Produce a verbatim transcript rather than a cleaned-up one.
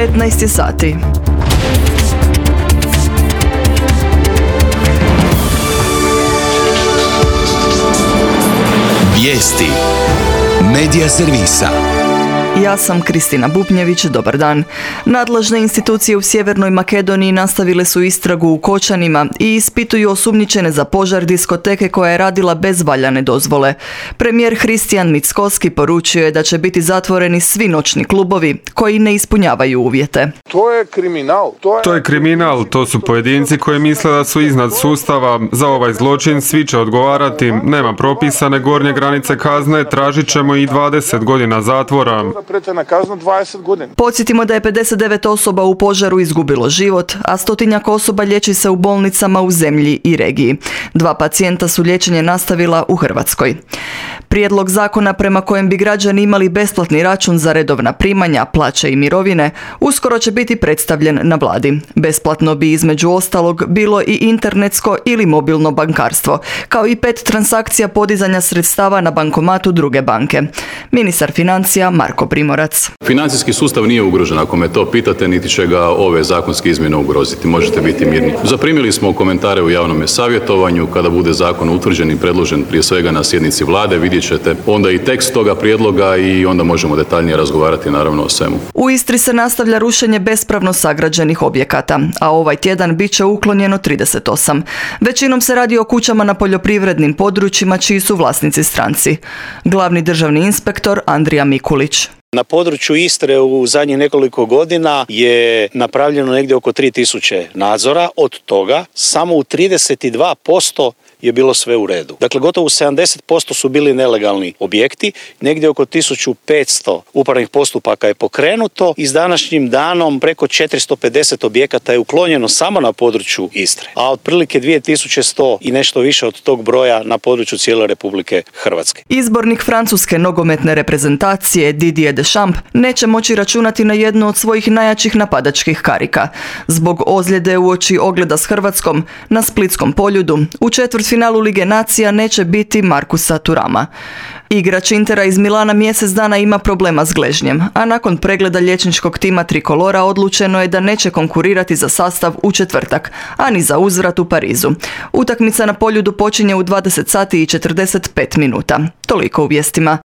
petnaest je sati. Vijesti Medija servisa. Ja sam Kristina Bupnjević, dobar dan. Nadležne institucije u Sjevernoj Makedoniji nastavile su istragu u Kočanima i ispituju osumnjičene za požar diskoteke koja je radila bez valjane dozvole. Premijer Hristijan Mickoski poručio je da će biti zatvoreni svi noćni klubovi koji ne ispunjavaju uvjete. To je kriminal. To je... to je kriminal, to su pojedinci koji misle da su iznad sustava. Za ovaj zločin svi će odgovarati. Nema propisane gornje granice kazne, tražit ćemo i dvadeset godina zatvora. Pretjerana kazna dvadeset godina. Podsjetimo da je pedeset devet osoba u požaru izgubilo život, a stotinjak osoba liječi se u bolnicama u zemlji i regiji. Dva pacijenta su liječenje nastavila u Hrvatskoj. Prijedlog zakona prema kojem bi građani imali besplatni račun za redovna primanja, plaće i mirovine uskoro će biti predstavljen na vladi. Besplatno bi između ostalog bilo i internetsko ili mobilno bankarstvo, kao i pet transakcija podizanja sredstava na bankomatu druge banke. Ministar financija Marko Primorac. Financijski sustav nije ugrožen, ako me to pitate, niti će ga ove zakonske izmjene ugroziti. Možete biti mirni. Zaprimili smo komentare u javnom savjetovanju. Kada bude zakon utvrđen i predložen prije svega na sjednici vlade, vidjet ćete onda i tekst toga prijedloga i onda možemo detaljnije razgovarati naravno o svemu. U Istri se nastavlja rušenje bespravno sagrađenih objekata, a ovaj tjedan bit će uklonjeno trideset osam. Većinom se radi o kućama na poljoprivrednim područjima čiji su vlasnici stranci. Glavni državni inspektor Andrija Mikulić. Na području Istre u zadnjih nekoliko godina je napravljeno negdje oko tri tisuće nadzora, od toga samo u trideset dva posto je bilo sve u redu. Dakle, gotovo sedamdeset posto su bili nelegalni objekti, negdje oko tisuću petsto upravnih postupaka je pokrenuto i s današnjim danom preko četiristo pedeset objekata je uklonjeno samo na području Istre, a otprilike dvije tisuće sto i nešto više od tog broja na području cijele Republike Hrvatske. Izbornik francuske nogometne reprezentacije Didier Deschamps neće moći računati na jednu od svojih najjačih napadačkih karika. Zbog ozljede uoči ogleda s Hrvatskom na Splitskom Poljudu u četvrtfinalu Lige nacija neće biti Markusa Thurama. Igrač Intera iz Milana mjesec dana ima problema s gležnjem, a nakon pregleda liječničkog tima trikolora odlučeno je da neće konkurirati za sastav u četvrtak, a ni za uzvrat u Parizu. Utakmica na Poljudu počinje u dvadeset sati i četrdeset pet minuta. Toliko u vijestima.